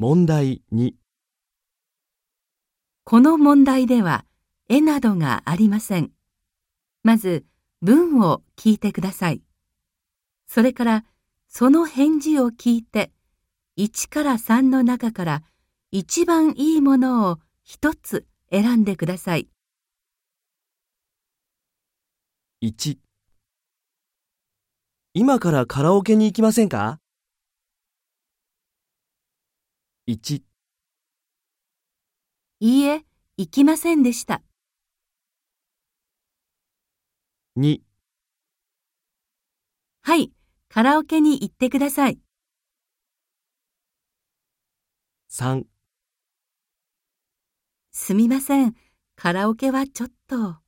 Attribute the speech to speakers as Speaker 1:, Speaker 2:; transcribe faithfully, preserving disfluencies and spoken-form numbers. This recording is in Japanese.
Speaker 1: 問題に。
Speaker 2: この問題では絵などがありません。まず文を聞いてください。それからその返事を聞いていちからさんの中から一番いいものを一つ選んでください。
Speaker 1: いち、今からカラオケに行きませんか？いち、
Speaker 2: いいえ、行きませんでした。
Speaker 1: に、
Speaker 2: はい、カラオケに行ってください。
Speaker 1: さん、
Speaker 2: すみません、カラオケはちょっと。